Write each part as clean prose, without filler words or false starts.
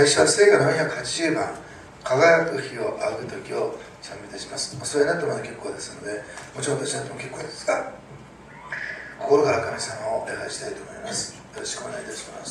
私は聖歌の480番「輝く日を仰ぐ時」を賛美いたします。それになっても結構ですので、もちろん私になっても結構ですが、心から神様を礼拝したいと思います。よろしくお願いいたします。「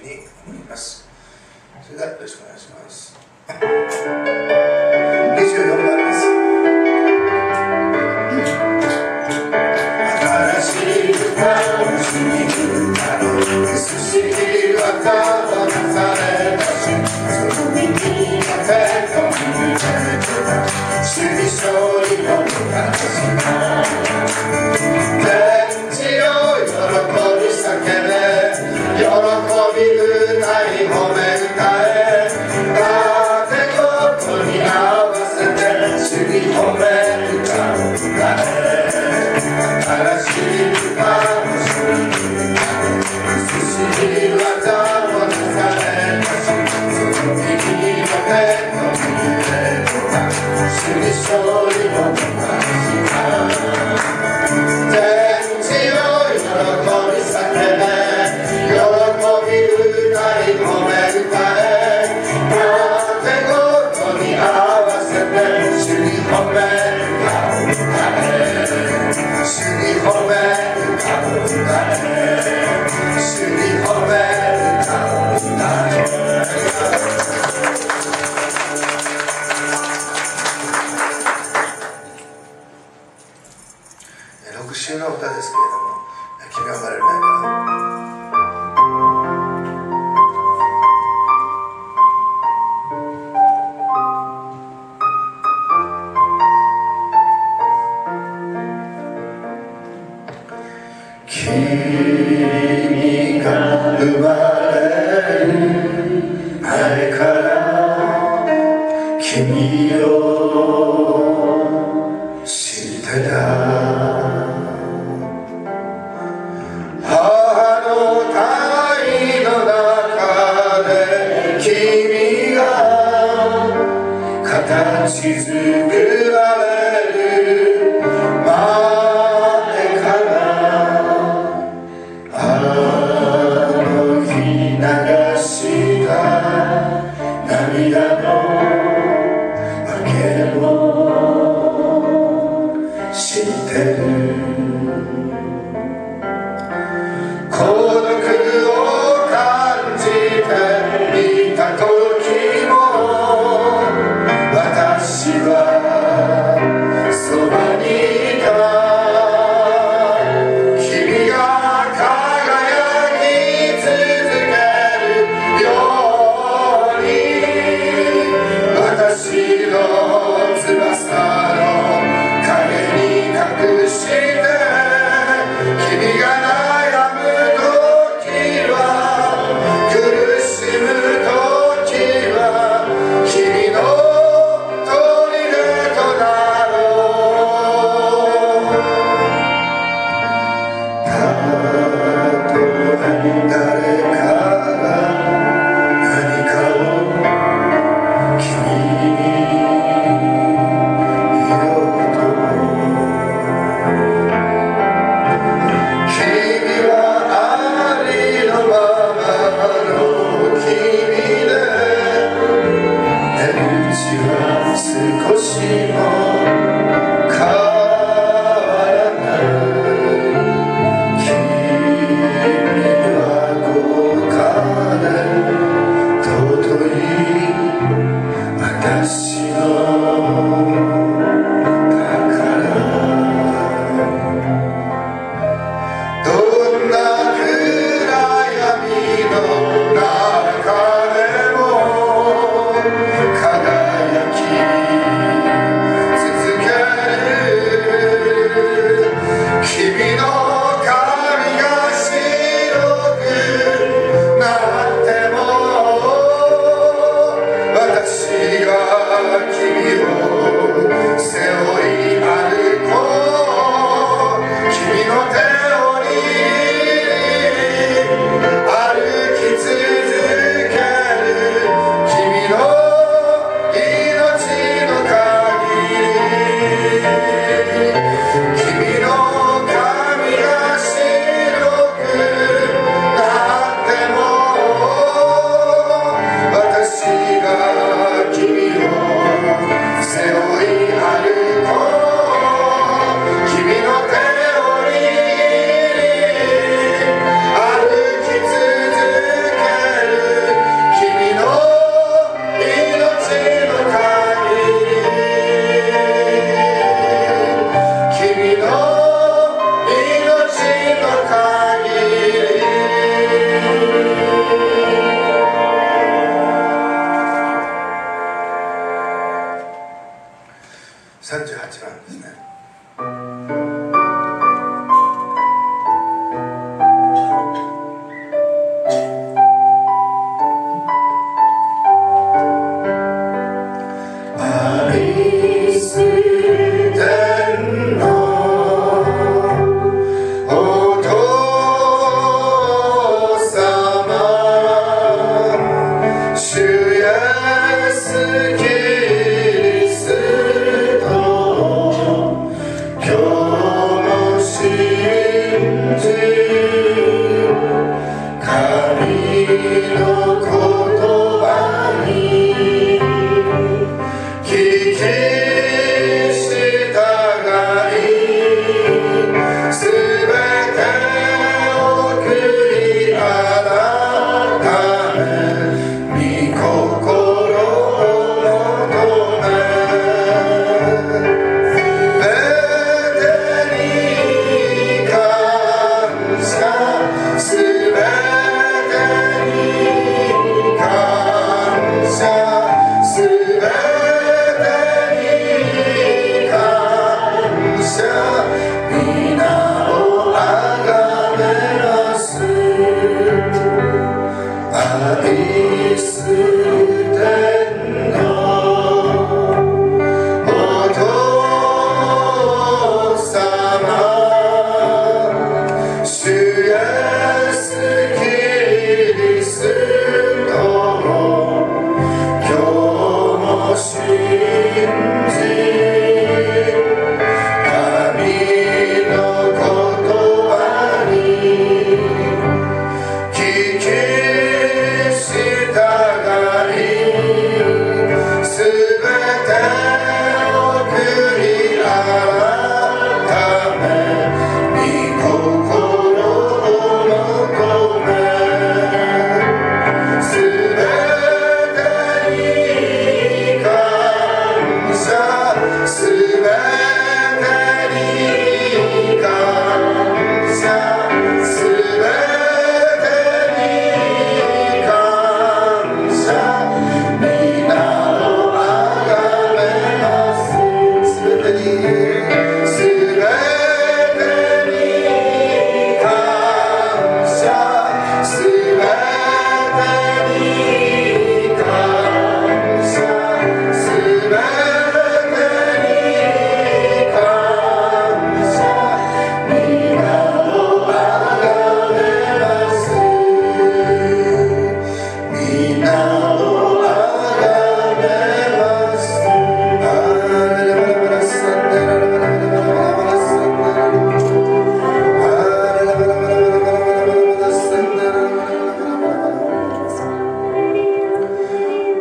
うに思います。それではよろしくお願いします。24番です。新しい歌をしに歌う美しい若葉なされたし、その耳に当てと見てと主に勝利をもたらした天地を喜び叫べ、喜び歌い褒め歌え、盾ごとに合わせて主に褒め歌を歌え、新しい歌を主に歌え、美しい技をなされたし、その右の手と右手とが主に勝利をもたらした天地を喜び叫べ、喜び歌い褒め歌え、盾ごとに合わせて主に褒め歌を歌え、主に褒め歌を歌え、主に褒め歌を歌え。6週の歌ですけれども、君が生まれる前から君が生まれる前から君を知ってた、母の胎の中で君が形作られる前から流した涙の訳も知ってる、孤独を感じていた時も私はそばにいた、君が輝き続けるように、私の翼の影に隠して君が悩む時は、苦しむ時は君の砦となろう、たとえ誰かが何かを君に言おうとも、君はありのままの君で、出口は少しも変わらない、君は豪華で尊い私のどんな暗闇の中でも輝き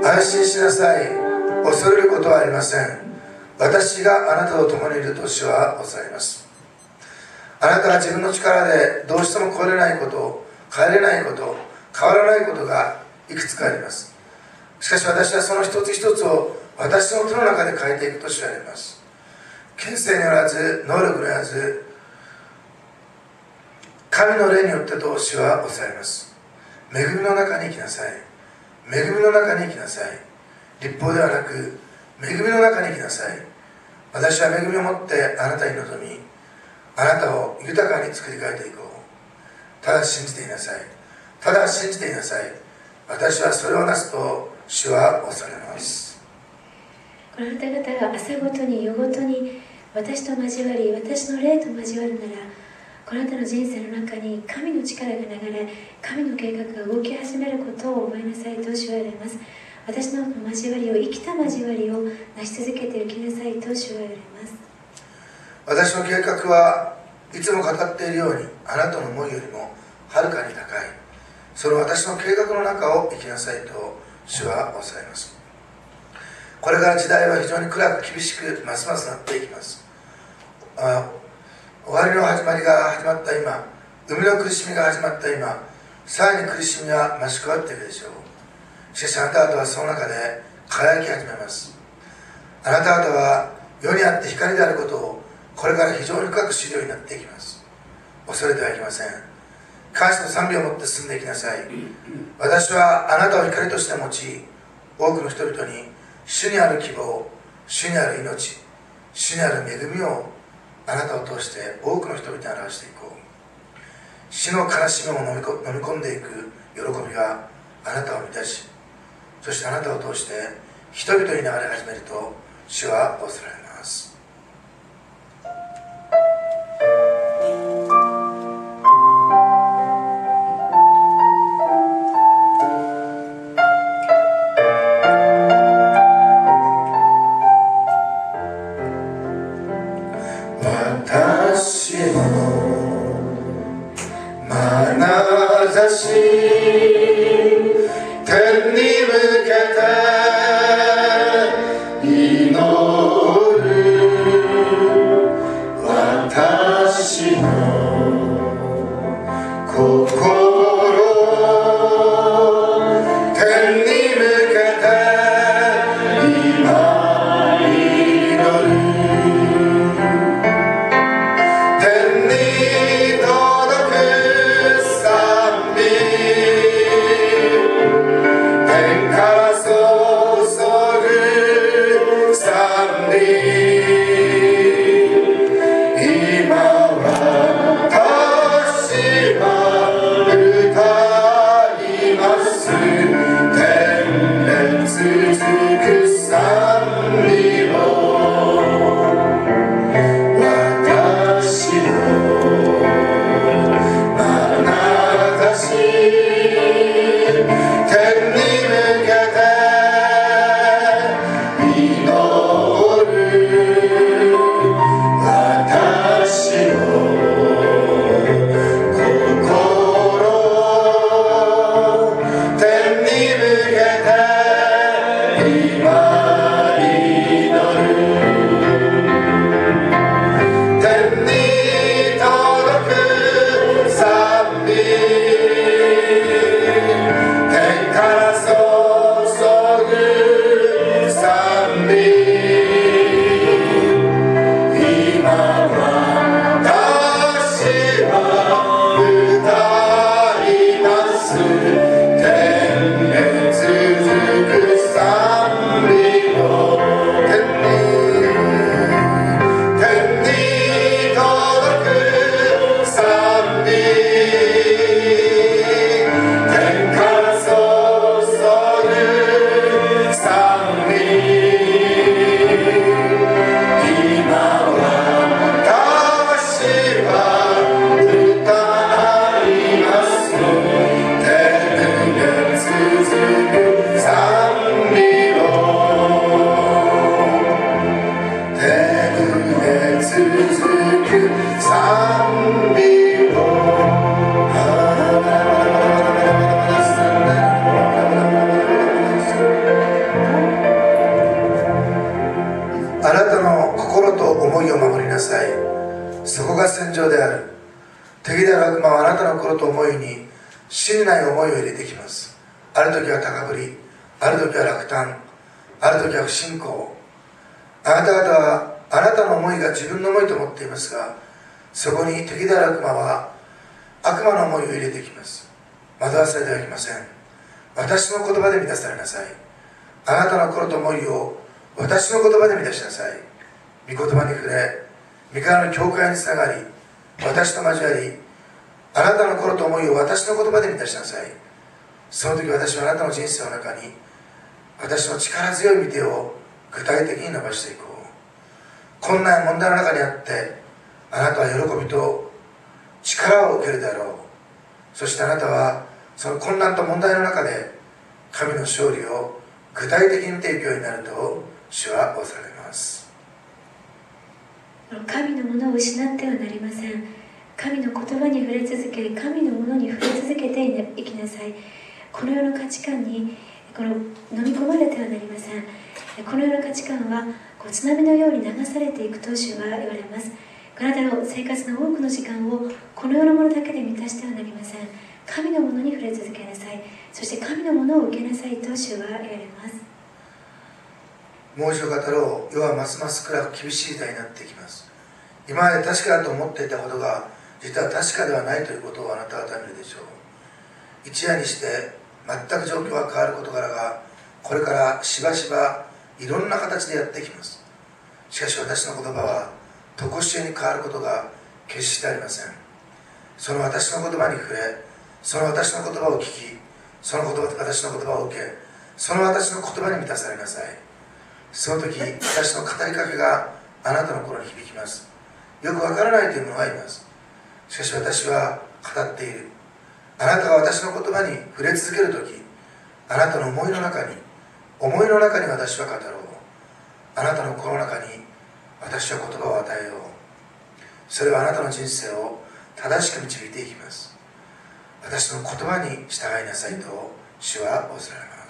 安心しなさい、恐れることはありません。私があなたと共にいると主はおっしゃいます。あなたは自分の力でどうしても超えれないこと、変えれないこと、変わらないことがいくつかあります。しかし私はその一つ一つを私の手の中で変えていくと主は言います。権勢によらず、能力によらず、神の霊によってと主はおっしゃいます。恵みの中に生きなさい。恵みの中に生きなさい。立法ではなく恵みの中に生きなさい。私は恵みを持ってあなたに臨み、あなたを豊かに作り変えていこう。ただ信じていなさい。ただ信じていなさい。私はそれをなすと主はおっしゃいます。 この方々が朝ごとに夜ごとに私と交わり、私の霊と交わるなら、この方の人生の中に神の力が流れ、神の計画が動き始めることを覚えなさいと主は言われます。私の交わりを、生きた交わりを成し続けていきなさいと主は言われます。 私の計画はいつも語っているように、あなたの思いよりもはるかに高い。その私の計画の中を生きなさいと主はおっしゃいます。これから時代は非常に暗く厳しくますますなっていきます。終わりの始まりが始まった今、生みの苦しみが始まった今、さらに苦しみは増し加わっているでしょう。しかしあなた方はその中で輝き始めます。あなた方は世にあって光であることをこれから非常に深く知るようになっていきます。恐れてはいけません。感謝と賛美を持って進んでいきなさい。私はあなたを光として用い、多くの人々に主にある希望、主にある命、主にある恵みをあなたを通して多くの人々に表していこう。死の悲しみを飲み込んでいく喜びがあなたを満たし、そしてあなたを通して人々に流れ始めると主はおっしゃられます。私の眼差し天に向けて祈る。私の心天に向けて今祈る。天になたの心と思いに真ない思いを入れてきます。ある時は高ぶり、ある時は落胆、ある時は不信仰。あなた方はあなたの思いが自分の思いと思っていますが、そこに敵である悪魔は悪魔の思いを入れてきます。惑わされてはいけません。私の言葉で満たされなさい。あなたの心と思いを私の言葉で満たしなさい。御言葉に触れ、御からの教会につながり、私と交わり、あなたの心と思いを私の言葉で満たしなさい。その時私はあなたの人生の中に私の力強い御手を具体的に伸ばしていこう。困難や問題の中にあってあなたは喜びと力を受けるであろう。そしてあなたはその困難と問題の中で神の勝利を具体的に提供になると主は仰せられます。 神のものを失ってはなりません。神の言葉に触れ続け、神のものに触れ続けていきなさい。この世の価値観に飲み込まれてはなりません。この世の価値観は津波のように流されていくと主は言われます。あなたの生活の多くの時間をこの世のものだけで満たしてはなりません。神のものに触れ続けなさい。そして神のものを受けなさいと主は言われます。 もう一度語ろう。世はますます暗く厳しい時代になっていきます。今まで確かだと思っていたことが実は確かではないということをあなた方は見るでしょう。一夜にして全く状況が変わる事柄がこれからしばしばいろんな形でやってきます。しかし私の言葉は常しえに変わることが決してありません。その私の言葉に触れ、その私の言葉を聞き、その私の言葉を受け、その私の言葉に満たされなさい。その時私の語りかけがあなたの心に響きます。よくわからないという者がいます。しかし私は語っている。あなたが私の言葉に触れ続ける時、あなたの思いの中に私は語ろう。あなたの心の中に私は言葉を与えよう。それはあなたの人生を正しく導いていきます。私の言葉に従いなさいと主は仰せられます。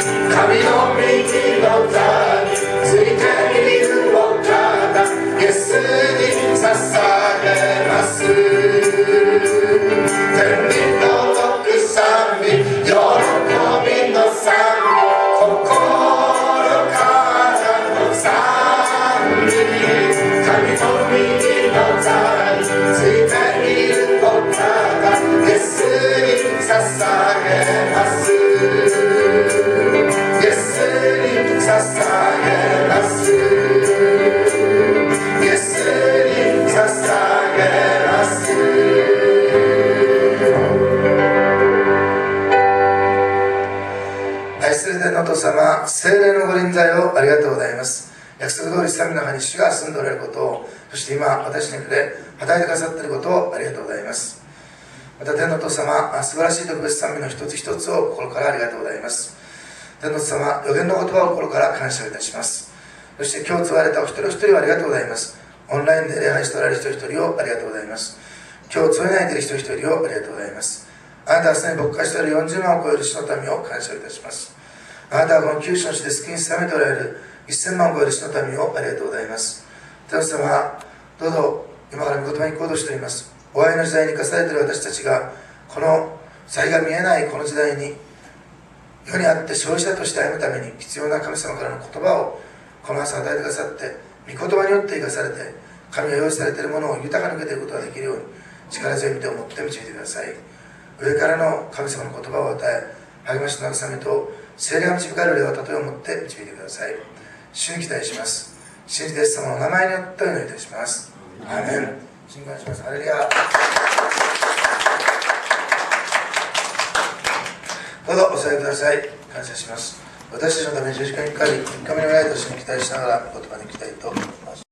Yes, ます。約束通り神の中に主が住んでおられることを、そして今私に触れ与えてくださっていることをありがとうございます。また天の父様、素晴らしい特別賛美の一つ一つを心からありがとうございます。天の父様、予言の言葉を心から感謝いたします。そして今日継われたお一人お一人をありがとうございます。オンラインで礼拝しておられる一人一人をありがとうございます。今日継えないでいる一人一人をありがとうございます。あなたはすでに牧会しておられる40万を超える主の民を感謝いたします。あなたはこの九州の地で救いに定めておられる1000万を超える主の民をありがとうございます。天の父様、どうぞ今から御言葉に行こうとしております。終わりの時代に生かされている私たちが、この先が見えないこの時代に世にあって消費者として歩むために必要な神様からの言葉をこの朝与えてくださって、御言葉によって生かされて神が用意されているものを豊かに受けていくことができるように力強い御手を持って導いてください。上からの神様の言葉を与え、励ましと慰めと聖霊が導かれる霊を例えを持って導いてください。主に期待します。信じてイエス様のお名前によってお祈りいたします。アーメン。信感します。ハレルヤ。どうぞお座りください。感謝します。私たちのために十字架にかかり、3日目のライトを主に期待しながら言葉に行きたいと思います。